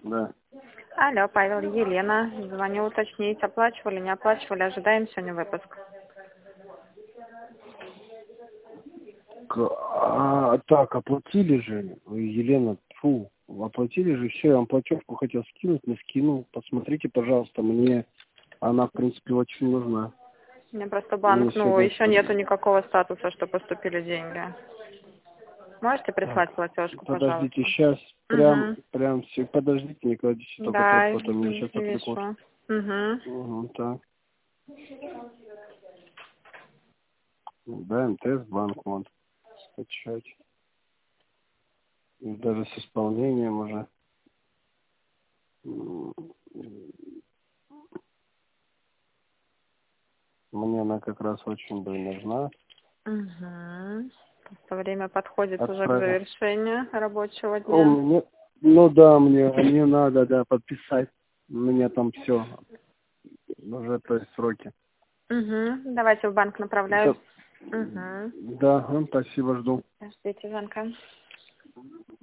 Да. Алло, Павел, Елена. Звоню уточнить, оплачивали, не оплачивали. Ожидаем сегодня выпуск. Так, оплатили же, Елена, оплатили же, все, я вам платежку хотел скинуть, не скинул. Посмотрите, пожалуйста, мне она, в принципе, очень нужна. Мне просто Мне банк, сегодня... еще нету никакого статуса, что поступили деньги. Можете Так, прислать платежку, подождите, пожалуйста? сейчас, Угу. подождите, не кладите только Да, трубку, а то меня сейчас отвлекут. вижу. Угу. Угу, так. Да, МТС, банк, вот, скачать. И даже с исполнением уже. Мне она как раз очень бы нужна. Угу. Просто время подходит уже к Отправил. завершению рабочего О, дня. мне, ну да, мне надо, да, подписать. У меня там все. Уже, то есть, сроки. Угу. Давайте в банк Да, направляю. Угу. да, спасибо, жду. Ждите звонка.